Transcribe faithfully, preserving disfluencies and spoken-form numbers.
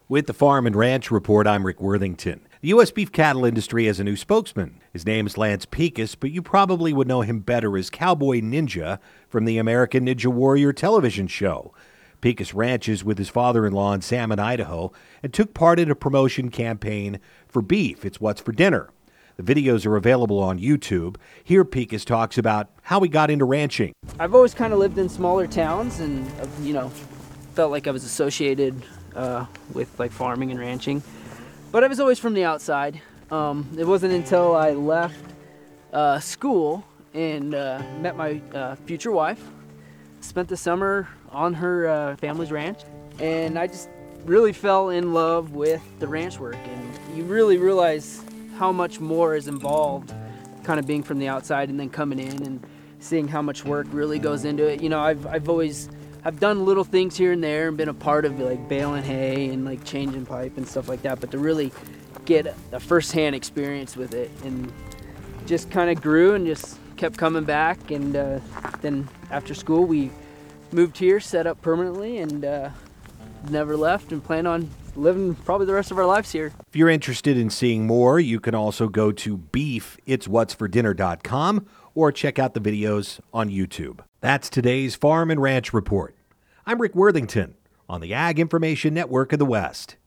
With the Farm and Ranch Report, I'm Rick Worthington. The U S beef cattle industry has a new spokesman. His name is Lance Pekus, but you probably would know him better as Cowboy Ninja from the American Ninja Warrior television show. Pekus ranches with his father-in-law in Salmon, Idaho, and took part in a promotion campaign for beef. It's What's for Dinner. The videos are available on YouTube. Here Pekus talks about how he got into ranching. I've always kind of lived in smaller towns and, you know, felt like I was associated uh, with like farming and ranching. But I was always from the outside. Um, it wasn't until I left uh, school and uh, met my uh, future wife, spent the summer on her uh, family's ranch, and I just really fell in love with the ranch work. And you really realize how much more is involved kind of being from the outside and then coming in and seeing how much work really goes into it. You know, I've, I've always I've done little things here and there and been a part of like baling hay and like changing pipe and stuff like that, but to really get a first-hand experience with it, and just kind of grew and just kept coming back. And uh, then after school we moved here, set up permanently, and uh, never left, and plan on living probably the rest of our lives here. If you're interested in seeing more, you can also go to beef its what's for dinner dot com or check out the videos on YouTube. That's today's Farm and Ranch Report. I'm Rick Worthington on the Ag Information Network of the West.